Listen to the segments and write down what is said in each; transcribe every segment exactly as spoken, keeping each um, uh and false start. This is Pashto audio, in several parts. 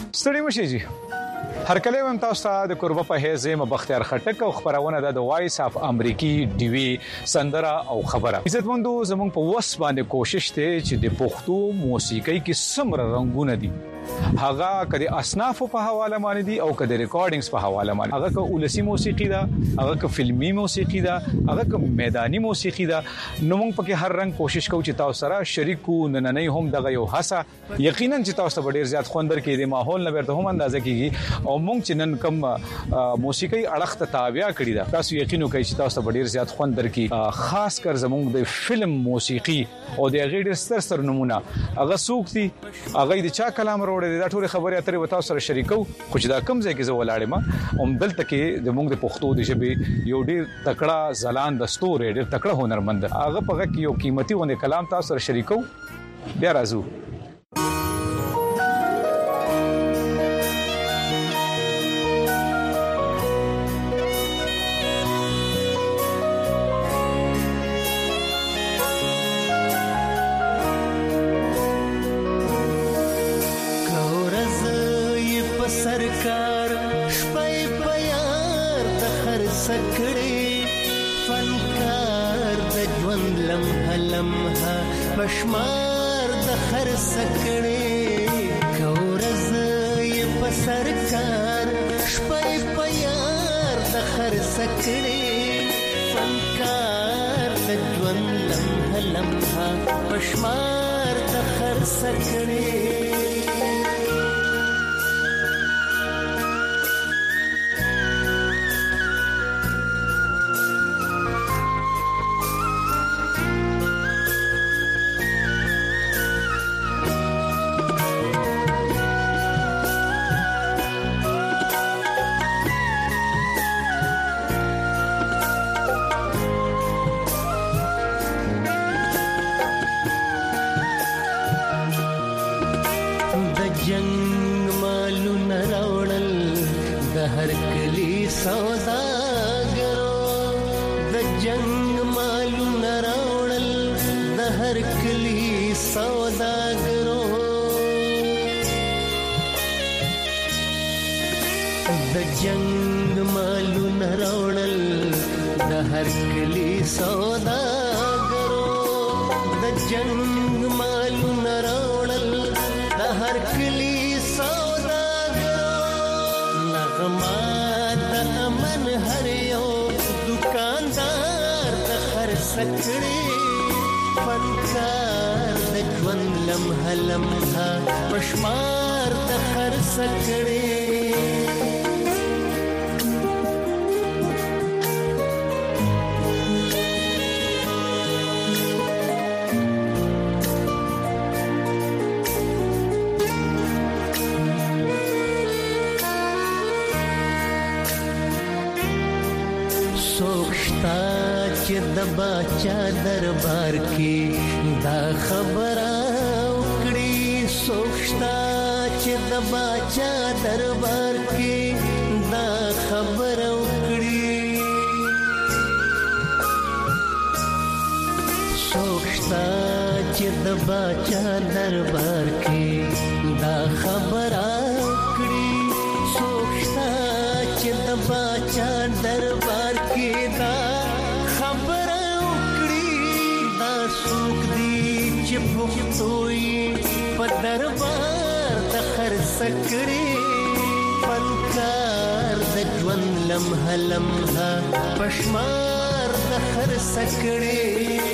ستړي مشي جی هر کله هم تاسو ته د قربه په هیڅ م بختیار خټک او خبرونه د وایس اف امریکي ډي وی سندره او خبره عزتمندو زمونږ په وس باندې کوشش ته چې د پښتو موسیقي کې سمره رنگونه دي هغه کدي اصناف په حواله باندې دي او کدي ریکارډینګز په حواله باندې هغه ک اولسی موسیقي ده هغه ک فلمي موسیقي ده هغه ک میداني موسیقي ده نو موږ پکې هر رنگ کوشش کوو چې تاسو سره شریک کو نننۍ هم دغه یو هڅه یقینا چې تاسو ته ډیر زیات خوندر کې د ماحول نه ورته هم اندازه کیږي او موږ چې نن کوم موسیقي اړخ ته تابع کړی ده تاسو یقین وکړئ چې تاسو ته ډیر زیات خوندر کې خاص کر زموږ د فلم موسیقي او د غیر ستر ستر نمونه هغه سوق دي هغه د چا کلام وروړي دا ټول خبرې اترې وتاو سره شریکو خو چې دا کم ځای کې زه ولاړم هم دلته کې د موږ د پښتو د ژبې یو ډیر تکړه زلان د ستوري ډیر تکړه هنرمند هغه په کې یو قیمتي ونه کلام تاسو سره شریکو بیا راځو सरकार शपै प्यार د خر سکړې فنکار د ژوند لمحه لمحه بشمار د خر سکړې کورز یې په سرکار شپې پیار د خر سکړې فنکار د ژوند لمحه لمحه بشمار د خر سکړې हर कली सौदागरो द जंग मालू नरावल द हर कली सौदागरो द जंग मालू नरावल द हर कली सौदागरो द जंग मालू नरावल द हर कली मन हर यो दुकानदार د خر سکړې فنکار د ژوند لمحه لمحه بشمار د خر سکړې د باچا دربار کې دا خبره وکړي سوچتا چې د باچا دربار کې دا خبره وکړي سوچتا چې د باچا دربار کې دا خبره وکړي سوچتا چې د باچا دربار کې دا په دربار د خر سکړې فنکار د ژوند لمحه لمحه پشمار د خر سکړې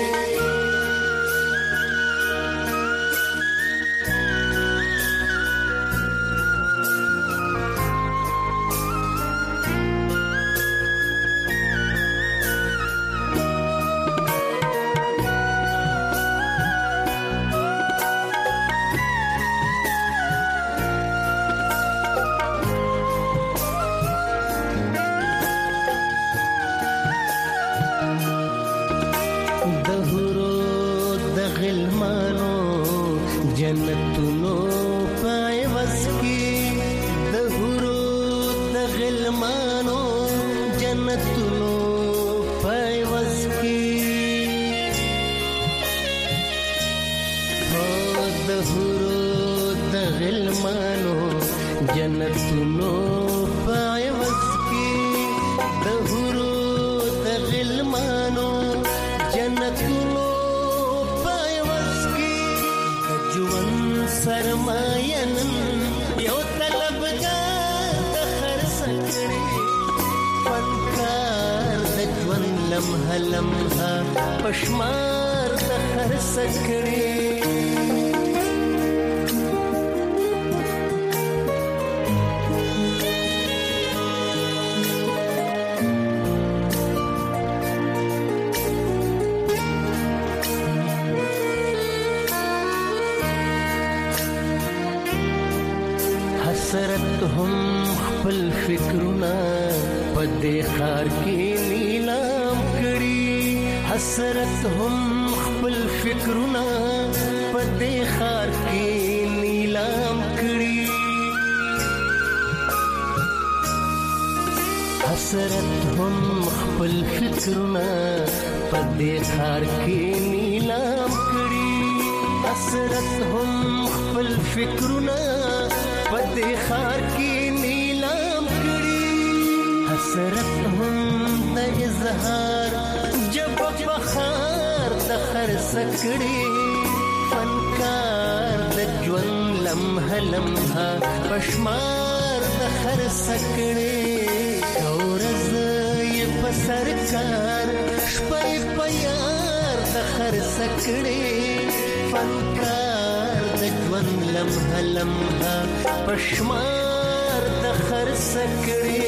جنتونو پای وسکی د هورو د غلمانو جنتونو پای وسکی د هورو د غلمانو جنتونو پای وسکی د هورو د غلمانو جنتونو پای وسکی د ژوند سرماینن یو طلبګار د خرڅ کړي فنکار د ژوند لمحه لمحه پشمار د خرڅ کړي حسرت هم خپل فکرونه پدې خار کې نیلام کړي حسرت هم خپل فکرونه پدې خار کې نیلام کړي حسرت هم خپل فکرونه پدې خار کې نیلام کړي حسرت هم خپل فکرونه پدې خار کې نیلام کړي حسرت هم د اظهار جب بخار د خرڅ کړي فنکار د ژوند لمحه لمحه پشمار د خرڅ کړي ورځ یې په سرکار شپه په یار د خرڅ کړي فنکار د ژوند لمحه لمحه پشمار د خرڅ کړي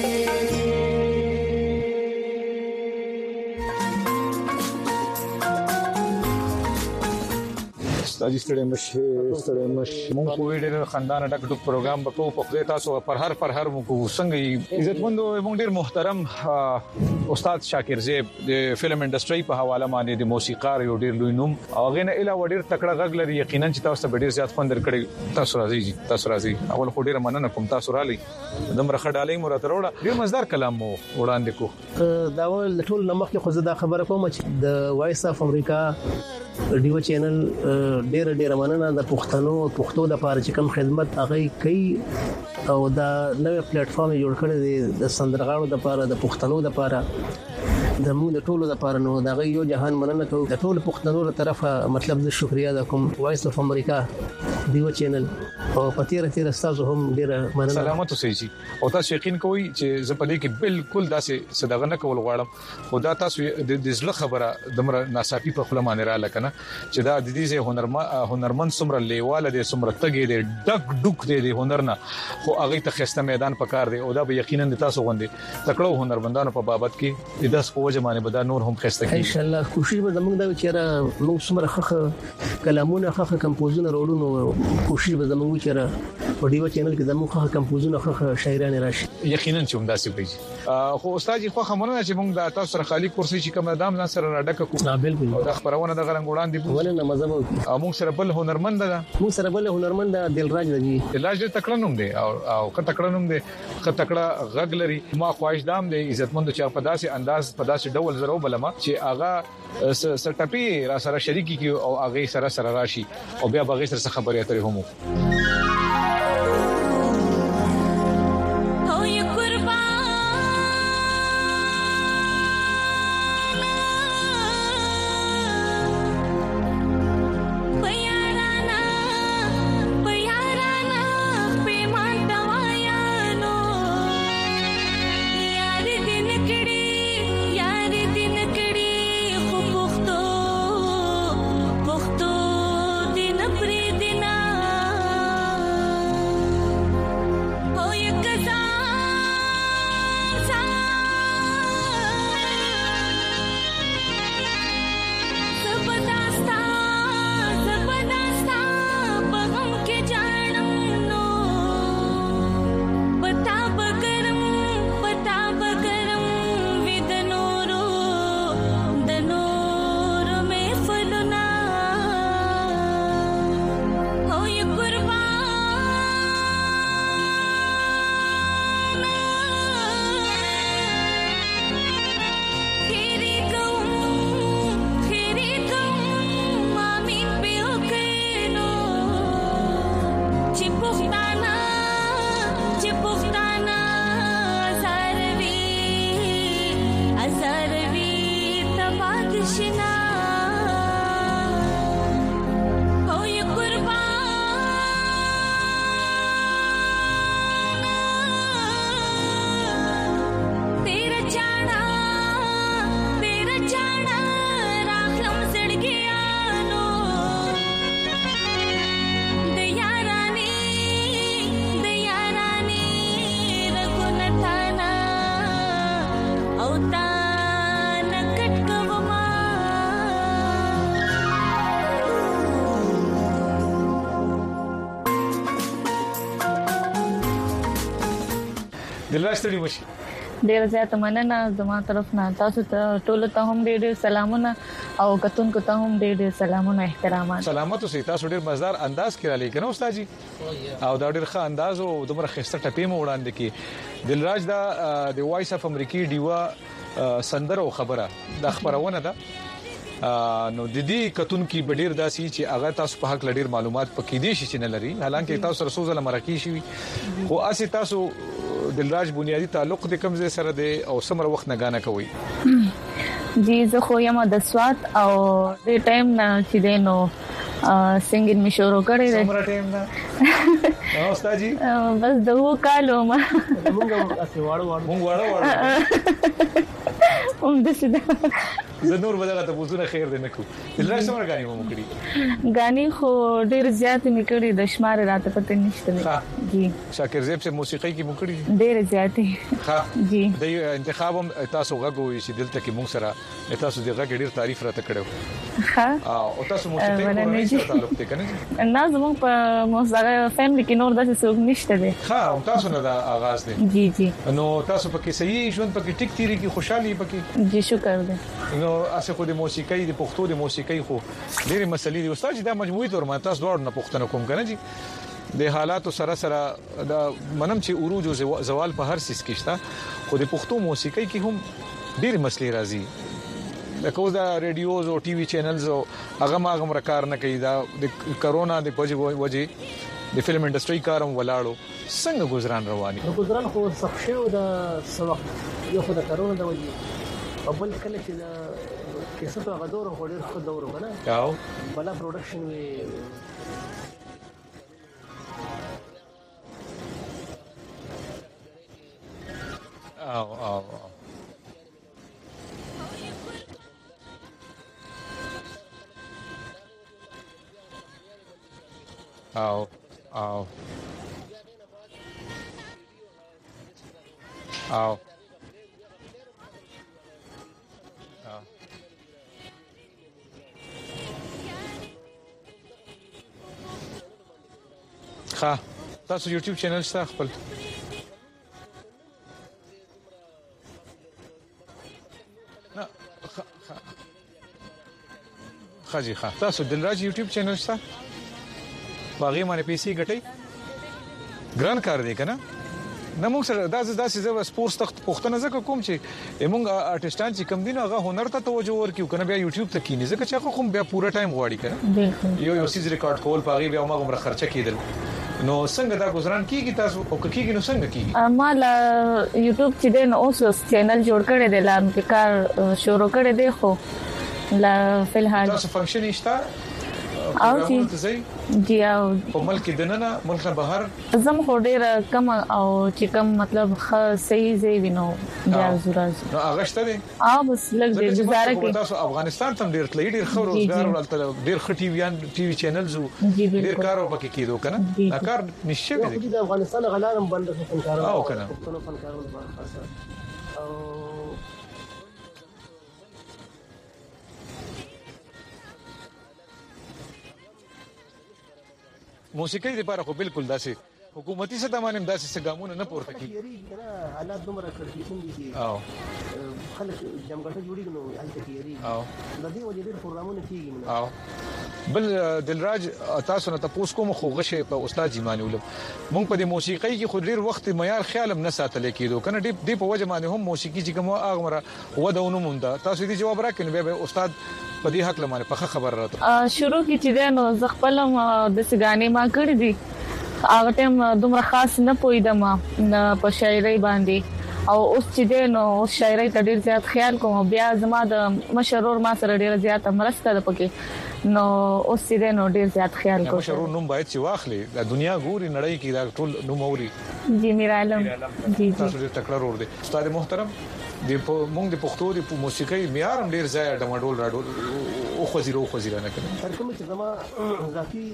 استاد ستړي مشه ستړي مشه مونږ په ډېر خاندان ډک ډک پروګرام وکړو په خپل تاسو پر هر پر هر مونږ څنګه عزتمندو مونږ ډېر محترم استاد شاکر زیب د فلم انډستری په حواله باندې د موسیقار یو ډېر لوی نوم او غنه اله وړ تکړه غږ لري یقینا چې تاسو ډېر زیات خوند درکړي تاسو راځي تاسو راځي اول خو ډېر مننه کوم تاسو را لې دمر خډالې مرته وروړه ډېر مزدار کلام مو وړاندې کو دا ول ټول نمخ کې خو زه دا خبره کوم چې د وایس اف امریکا ډیو چینل ډېر ډېر مننه د پښتنو پښتو د لپاره چې کوم خدمت هغه کوي او دا نوې پلیټ فارم جوړ کړی دی د سندرغاړو د لپاره د پښتنو د لپاره د موږ د ټولو لپاره نو دا یو جهان مننه کوم د ټولو پښتنو له طرفه مطلب د شکریا د کوم وایس اف امریکا ډیو چینل او پتیر تیر استاد هم ډیر مننه سلامت اوسئ جی او تاسو یقین کوئ چې زه په دې کې بالکل داسې صدقه نه کول غواړم خدا تاسو د ځل خبره دمر ناصافي په خپل معنی را لکنه چې دا د دې هنرمن هنرمن سمره لیواله د سمره تګي د ډک ډک د هنر نه خو هغه ته خسته میدان پکار دی او دا به یقینا د تاسو غوندي تکړو هنرمندانو په بابت کې د داس په وجه باندې به دا نور هم خسته کیږي ان شاء الله کوشش به زموږ دا چیرې موږ سمره خخه کلامونه خخه کمپوزونه رولونو کوشش به زموږ چیرې په ډیو چینل کې زموږ خخه کمپوزونه خخه شاعران راشي یقینا چې هم داسې وي خو استاد خو خبرونه چې موږ د تاسو سره خالي کورسي چې کوم دام نه سره راډک کو بالکل دا خبرونه د غرنګ وړاندې ولنه مزه موږ سره بل هنرمند ده موږ سره بل هنرمند ده دلراج دی دلراج تکړه نوم دی او او که تکړه نوم دی که تکړه غږ لري ما خواهش دام دی عزتمند چې په داسې انداز په داسې ډول زرو بلما چې اغا سټپی را سره شریکی کی او اغه سره سره راشي او بیا بغیر سره خبرې اترې هم پښتانه سروي سروي تباد شنا او ی قربان تیرا چانا تیرا چانا راخلم زړګیانو د یارانی د یارانی رګونتانا او تا نکټ کوما دلراج ستړي مشي ډیر زیات مننه زما طرف نه تاسو ته ټول ته هم ډیر ډیر سلامونه او کتونکو ته هم ډیر ډیر سلامونه احترامات سلامت اوسئ تاسو ډیر مزدار انداز کې را لیکنه استاد جی او دا ډیر ښه انداز او دومره خسته ټپې مو وړاندې کی دلراج دا د وایس اف امریکي ډیوا سندره او خبره د خبرونه ده نو د دې کتونکو بډیر داسي چې هغه تاسو په حق لډیر معلومات پکې دي چې نه لري حالانکه تاسو رسول الله مرکی شي خو اسی تاسو دلراج بنیادی تعلق د کوم ځای سره دی او سمره وخت نه غانه کوي جی زه خو یم د سوات او د ټایم نه چې دینو سنگینګ می شروع کړی دی سمره ټایم نه او استاد جی بس دغه کالو ما موږ اسی واړو واړو مونږ واړو واړو هم د سیده زه نور بدله ته بوزونه خیر دې نکو دلراج سمره غاني مو کړی غاني خو ډیر زیات میکړي د شمار راته پته نشته جی شاکر زیب سے موسیقي کې مو کړی ډیر زیات ها جی د انتخاب تاسو غوږی چې دلته کې مونږ سره تاسو دغه ډیر تعریف راته کړو ها او تاسو موسیقي په تعلق ته کنه نه زموږ په موسیقي فیملی کې نور داسې څوک نشته دی ها تاسو نه دا آغاز دی جی جی نو تاسو پکې صحیح ژوند پکې ټیک تیری کې خوشحالي پکې جی شکر دی نو اسه خو د موسیقي د پښتو د موسیقي خو ډېرې مسلې دي استاد دا مجموعي تور ما تاسو ډور نه پښتنه کوم کنه جی د حالاتو سره سره دا منم چې عروج او زوال په هر سیس کې شته خو د پښتو موسیقي کې هم ډېرې مسلې راځي لکه دا ریډیوز او ټي وي چینلز او هغه ما هغه کار نه کوي دا د کرونا د وجې د فلم انډستری کارم ولاړو څنګه گزاران رواني نو گزاران خو سخت شو د سوق یو خو د کرونا د وجې او بل کله چې دا کیسه ته غدور خو ډیر خو دور کنه او بلا پروډکشن وی او او او او او ښه تاسو یوټیوب چینل شته خپل نه ښه جی ښه تاسو دلراج یوټیوب چینل شته باغی باندې پیسې ګټي ګران کار دی کنه نه موږ سره داسې داسې زو سپورتس تخت پښتنه زکه کوم چې موږ آرټستان چې کم دین هغه هنر ته توجه ورکیو کنه بیا یوټیوب ته کینې زکه چې کوم بیا پورا ټایم غواړي کنه یو یو سیز ریکارډ کول پاغي بیا موږ مر خرچه کیدل نو څنګه دا گزاران کیږي تاسو او کیږي نو څنګه کیږي مال یوټیوب چې دین اوس چینل جوړ کړی دی لام کې کار شروع کړی دی خو لا فلحال تاسو فنکشن نشته او جی جی او په ملک دننه ملک بهر زم خو ډیر کم او چې کم مطلب خ صحیح زی وینو بیا زورا نو اغشته دي او بس لګ دې گزاره کې تاسو افغانستان تم ډیر تللی ډیر خو روزګار ولته ډیر خټي ویان ټي وي چینلز ډیر کارو پکې کېدو کنه دا کار نشي دی د افغانستان غلارم بند فنکارانو او کنه فنکارانو خاصه او موسیقي لپاره خو بالکل داسې حکومتي څه تمانم داسې څه ګامونه نه پورته کیږي کنه حالات دومره کړکېشن دي او خلک جمګټه جوړیږي نو هلته کیږي او د دې وجې ډېر پروګرامونه کیږي او بل دلراج تاسو نه تاسو کوم خو غشه په استاد جیمانی ولم مونږ په دې موسیقي کې خو ډیر وخت معیار خیالم نه ساتل کېدو کنه دې په وجه باندې هم موسیقي چې کومه اغمره ودونه مونږ تاسو دې جواب راکړئ به استاد په دې حق لمانه په خبر راته شروع کې چې نو زغپلم د سګانې ما کړې دي هغه ټیم دومره خاص نه پویدم په شاعرۍ باندې او اوس چې دین او شاعرۍ ته ډیر زیات خیال کوم بیا زما د مشرور ما سره ډیر زیات مرسته ده پکې نو اوس چې دین ډیر زیات خیال کوم مشرور نوم باید چې واخلي د دنیا ګوري نړۍ کې دا ټول نوم اوري جی میر عالم جی جی تاسو ډیر تکړه ور دي استاد محترم د مونږ د پښتو د موسیقۍ معیار هم ډیر ځای ډمډول راډول او خزیرو خزیره نه کړي تر کوم چې زما ذاتی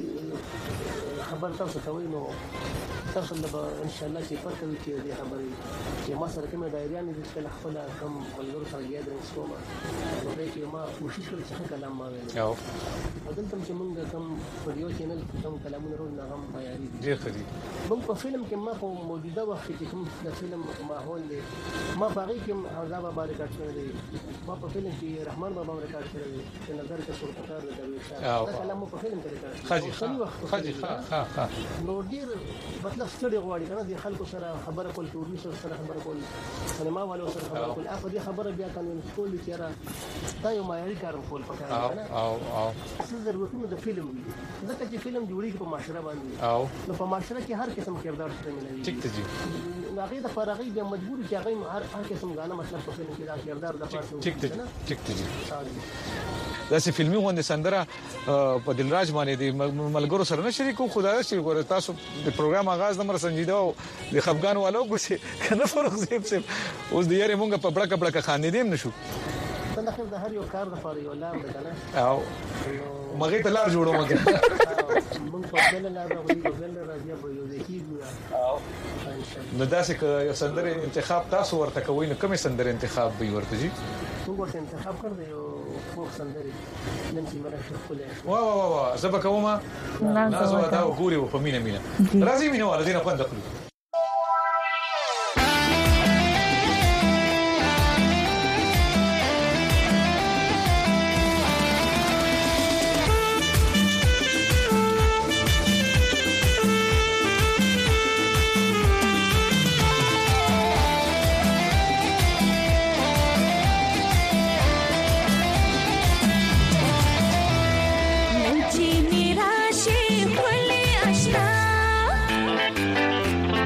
خبر تاسو کوي نو تاسو له ان شاء الله چې پرته وي چې د خبرې چې ما سره کومه ډایریان دي چې خپل کوم ولور سره ګیدرینګ کوم نو دې کې ما کوشش کړم چې کلام ما ویل او بدل تم چې موږ کوم ویډیو چینل کوم کلامونه ورو نه هم معیاري دي ډیر خدي موږ په فلم کې ما په موجوده وخت کې کوم د فلم ماحول دی ما باغی کې عذاب بابا ریکارډ کړی دی ما په فلم کې رحمان بابا ریکارډ کړی دی چې نظر کې صورتکار د درویش دا کلام په فلم کې ریکارډ خدي خدي ها ها نو ډیر مطلب ستړي غواړي کنه د خلکو سره خبره کول ټوري سره خبره کول سینما والو سره خبره کول اخو دې خبره بیا کنه کول چې را دا یو معیاري کار کول پکاره کنه او او څه ضرورتونه د فلم وي ځکه چې فلم جوړیږي په معاشره باندې او نو په معاشره کې هر قسم کردار سره ملوي ټیک ته جی هغه د فارغي بیا مجبور چې هغه هر هر قسم غانه مطلب په فلم کې دا کردار د پاسه ټیک ته ټیک ته جی دا سه فلمي غونډه سندره په دلراج باندې د ملګرو سره نه شریکو خدای شي ګور تاسو د پروګرام آغاز نمبر سنجیده او د خفغان والو ګوسه کنه فرق زیب سیب اوس د یاري مونږ په بڑا کبړه خاندې نشو څنګه د هر یو کار د فارغ ولا کنه او مګې ته لار جوړو مګې مونږ په بل لار راغلي بل راځي په یو ځای کې او نو دا څه یو سندره انتخاب تاسو ورته کوئ نو کومه سندره انتخاب به ورته جی موږ ورته انتخاب کړو یو فوق سندره نن چې مرا شخصه وا وا وا زبا کومه نازو دا ګوري په مینه مینه راځي مینه ولا دینه خوند خپل मेरा शेख बोले आशना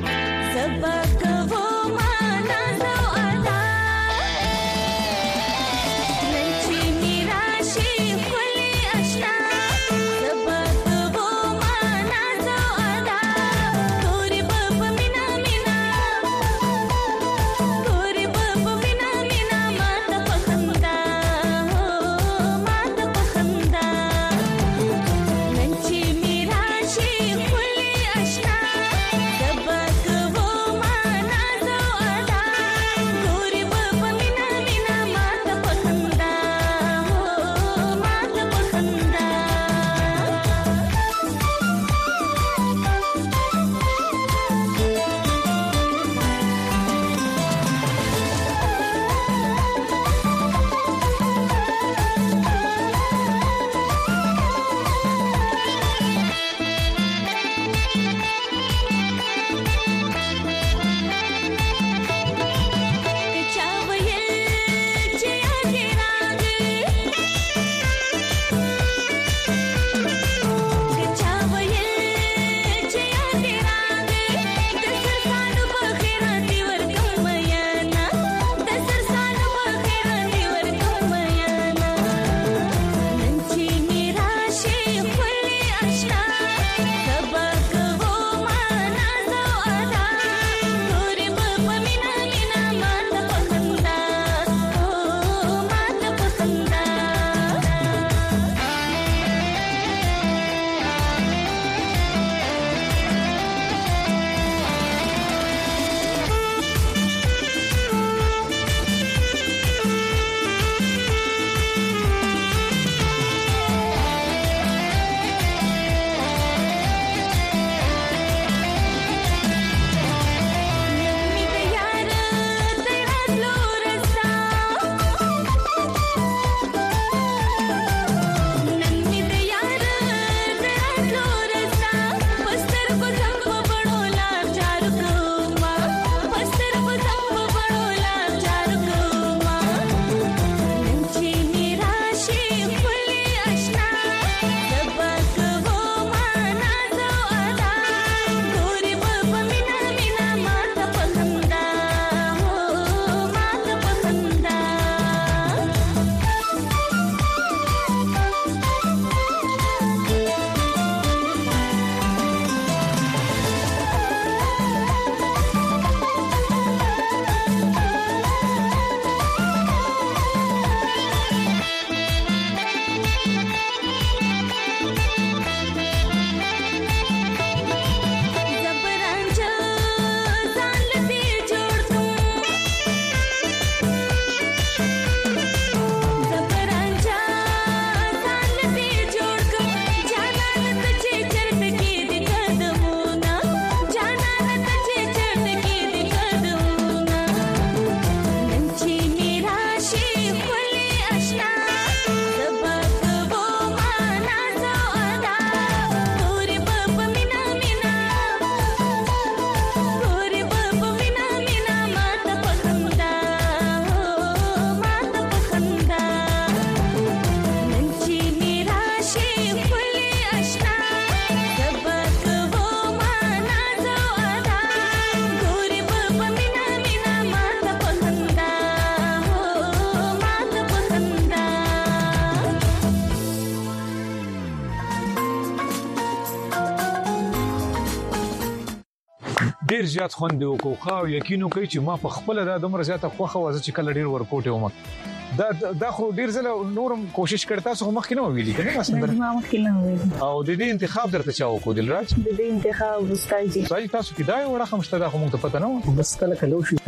ډیر زیات خوند وکړو خو یقینو کوي چې ما په خپل د دومره زیاته خوخه وځي چې کله ډیر ورکوټه ومه دا دا خو ډیر زله نورم کوشش کړتا سو مخکې نه ویلي کنه سندره ما مخکې نه ویلي او د دې انتخاب درته چا وکړو دلراج د دې انتخاب وستایي سړی تاسو کې دا وړه خمشته دا خو مونږ ته پته نه و بس کله کله شي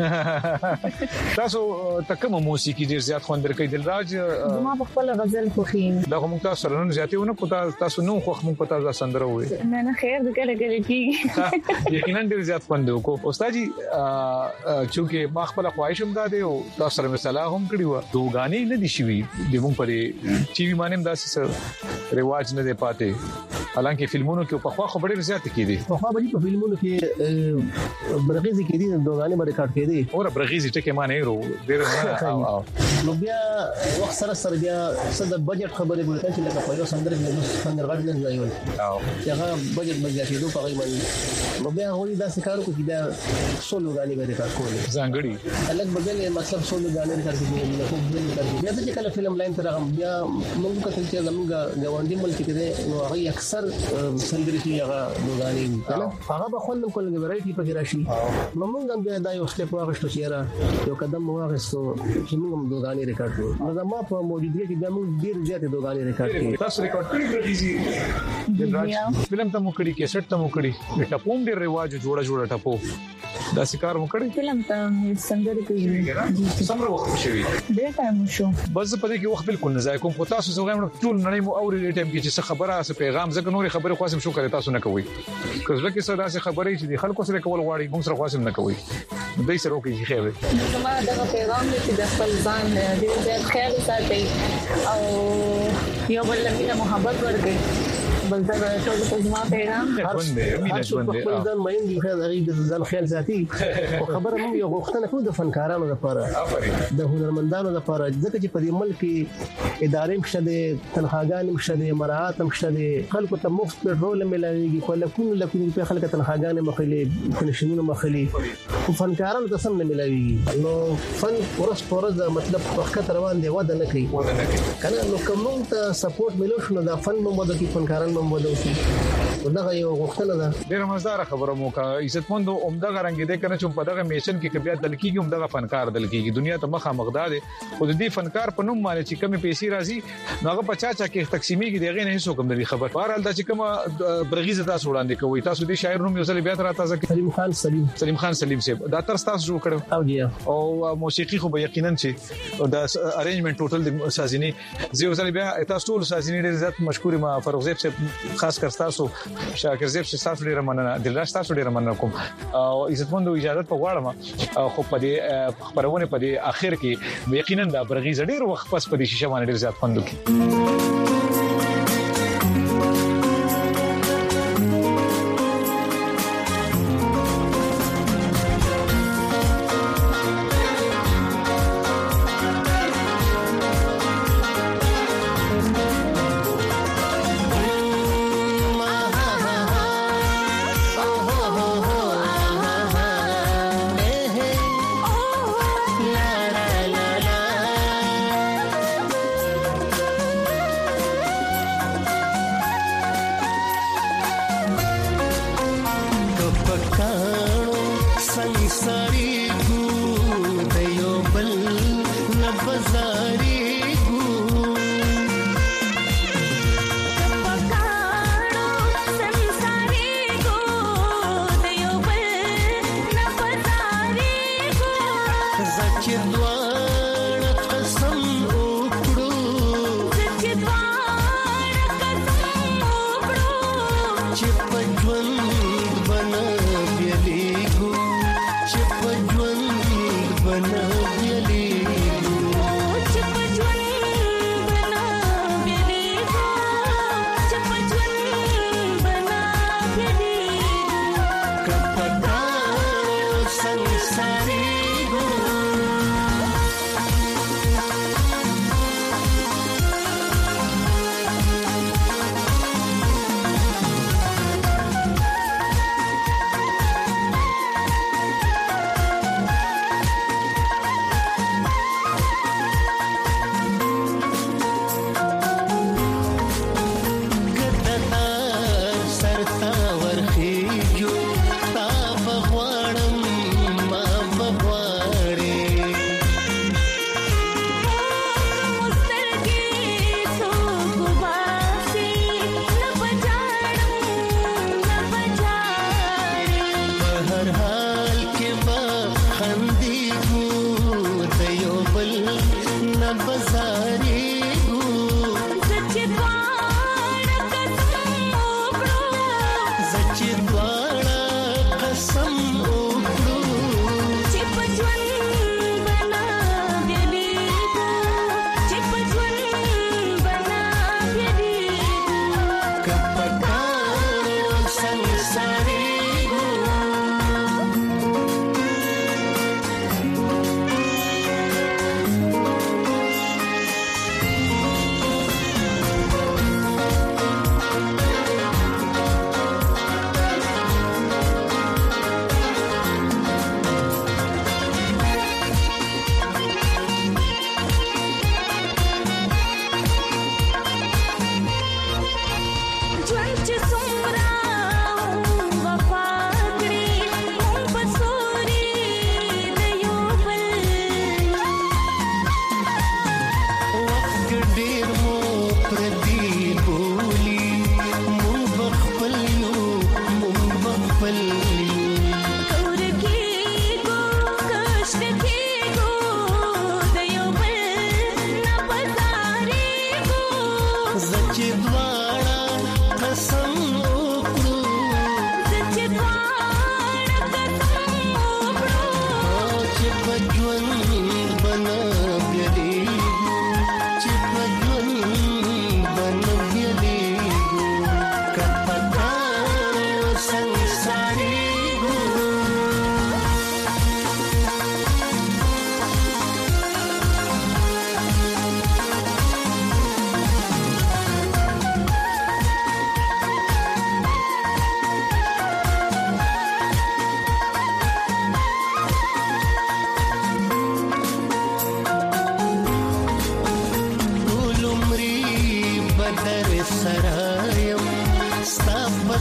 تاسو تکه موسیقي ډیر زیات خوند درکې دلراج ما په خپل غزل خوخي دا مونږ تاسو سره نه زیاتونه پتا تاسو نو خو مونږ پتا دا سندره وې نه نه خیر دې کله کله کیږي یقینا ډیر زیات خوند وکړو استاد جی چې ما خپل خواهشم دا دی او تاسو سره مثلا هم کړی و دوغانی نه دي شي د مونږ پرې ټي وي باندې داسې رواج نه دی پاتې حالانکه فلمونو کې په خوا خبرې زیات کېدي په خوا باندې په فلمونو کې برغیزي کې دي دوغاني باندې کاټ کېدي اور برغیزي ټکه معنی ورو ډېر نه نو بیا وخت سره سره بیا څه د بجټ خبرې ګورته چې لکه په یو سندره کې سندرغاړي نه ځایول چې هغه بجټ بجټ دوه په غیمن نو بیا هولي دا سکارو کې دا سولو غالي باندې کار کوي ځانګړي الګ بدل مطلب سولو غالي کار کوي نو خو بل کار کوي بیا چې کله فلم لاین تر هغه بیا موږ کتل چې زموږ غوندې ملک کې نو هغه اکثر سندري چې هغه دوغاني کنه هغه به خوند کول غوړای په کې راشي نو موږ هم دا یو سټپ واغښتو چې را یو قدم واغښتو چې موږ هم دوغاني ریکارډ کړو نو ما په موجودګي کې بیا موږ ډیر زیات دوغاني ریکارډ کړو تاسو ریکارډ کړی برغیزي فلم ته مو کړی کیسټ ته مو کړی ټپوم ډیر رواج جوړه جوړه ټپو دا سکار مو کړی فلم ته سندري کوي سمره وخت شوی ډیر ټایم شو بس په دې کې وخت بالکل نه ځای کوم خو تاسو زغم ټول نړۍ مو اوري ټایم کې چې خبره اس پیغام زګ نور خبره خاصم شو کړی تاسو نه کوي کله کې صدا سي خبرې چې د خلکو سره کول غواړي موږ سره خاصم نه کوي دای سره کوي خیر زما دا پیغام چې د خپل ځان دې زیات خیال ساتي او یو بل له محبت ورکړي بل دا ټول په ځما پیغام ژوند دې مینه ژوند دې خپل ځان مې دی خیر هغه د ځان خیال ساتي او خبره مو یو غوښتنه کوم د فنکارانو لپاره د هنرمندانو لپاره ځکه چې په دې ملک کې ادارې مشته تنخواګان مشته مراعات مشته خلکو ته مفت پټرول ملایږي په لکونو لکونو په خلک تنخواګان مخلي کنيشنونو مخلي او فنکارانو ته سم نه ملایږي نو فن ورس پرز مطلب وخت روان دی ودا نه کوي کنه نو کوم ته سپورټ ملو شنو دا فن مو د فنکارانو مودو شي دغه یو غوښتنه ده ډېر مزدار خبره مو کا عزتمند عمده غرنګ دې کنه چې په دغه میشن کې کبیا دل کېږي عمده فنکار دل کېږي دنیا ته مخه مقدار دي خو دې فنکار په نوم باندې چې کمی پیسې راځي نو هغه پچا چا کې تقسیمېږي دغه نه هیڅ کوم دې خبر بهرحال دا چې کومه برغیزه تاسو وړاندې کوي تاسو دې شاعر نوم یو ځل بیا تر تاسو کې سلیم خان سلیم سلیم خان سلیم صاحب دا تر تاسو جوړ کړو او جی او موسیقي خو به یقینا چې دا ارینجمنت ټوټل د سازینی زه ځل بیا تاسو ټول سازینی ډېر زیات مشکور ما فاروق زیب صاحب خاص کر تاسو شاکر زیب تاسو ډیر مننه دلراج تاسو ډیر مننه کوم او عزتمندو اجازه په غواړم خو په دې خبرونه په دې اخر کې یقینا دا برغیز ډیر وخت پس په دې شیشه باندې ډیر زیات خوند وکړي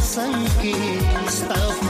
څنګه کې ستاسو